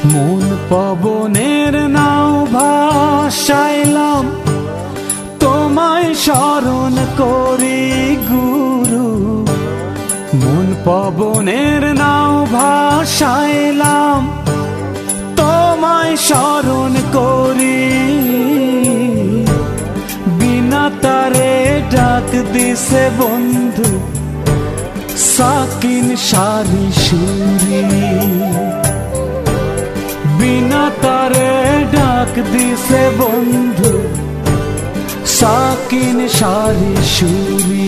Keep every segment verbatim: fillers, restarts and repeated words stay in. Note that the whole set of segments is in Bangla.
মন পবনের নাও ভাসাইলাম, তোমায় স্মরণ করি গুরু। মন পবনের নাও ভাসাইলাম, তোমায় স্মরণ করি। বিনা তারে ডাক দিছে বন্ধু, সাকিন সারি সুরি। বিনা তারে ডাক দিছে বন্ধু, সাকিন সারি সুরি।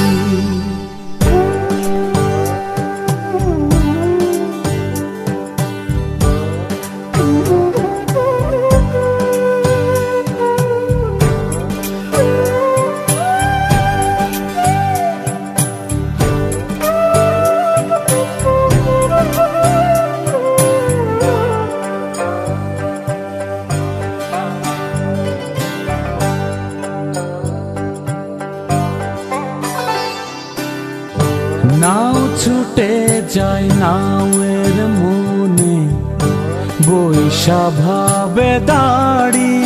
নাও ছুটে যায় নাওয়ের মনে, বৈশা ভাবে দাড়ি।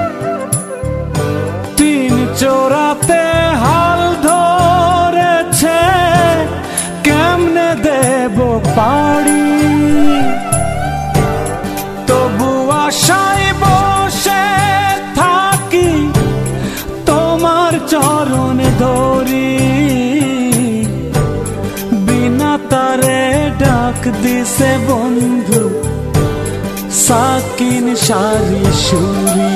তিন চোরাতে হাল ধরেছে, কেমনে দেব পাড়ি। তবু আশায় বসে থাকি, তোমার চরণ ধরি। তারে ডাক দিছে বন্ধু, সাকিন সারি সুরি।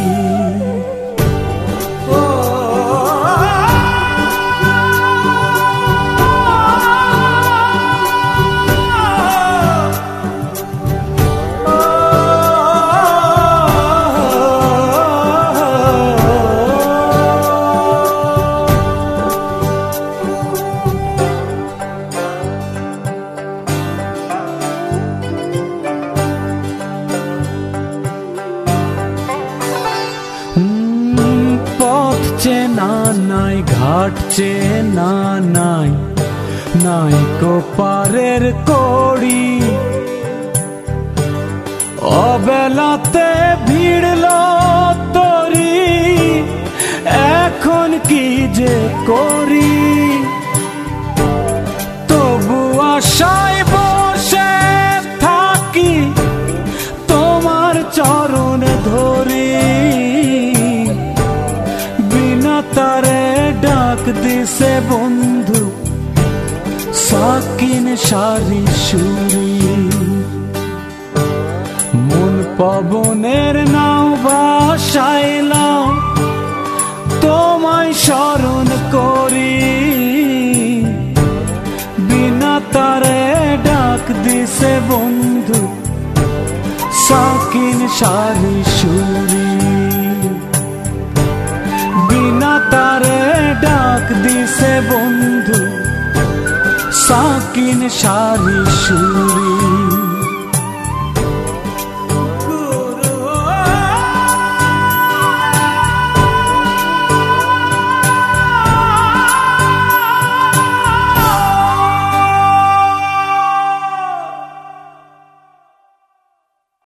পথ চেনা নাই, ঘাট চেনা নাই, নাই কোপারের কড়ি। অবেলাতে ভিড়ল তরি, এখন কি যে করি। তবু আশায় বসে থাকি, তোমার চরণ ধরি। তারে ডাক দিছে বন্ধু, সাকিন সারি সুরি। মন পবনের নাও ভাসাইলাম, তোমায় স্মরণ করি। বিনা তারে ডাক দিছে বন্ধু, সাকিন সারি সুরি। বিনা তারে ডাক দিছে বন্ধু, সাকিন সারি সুরি।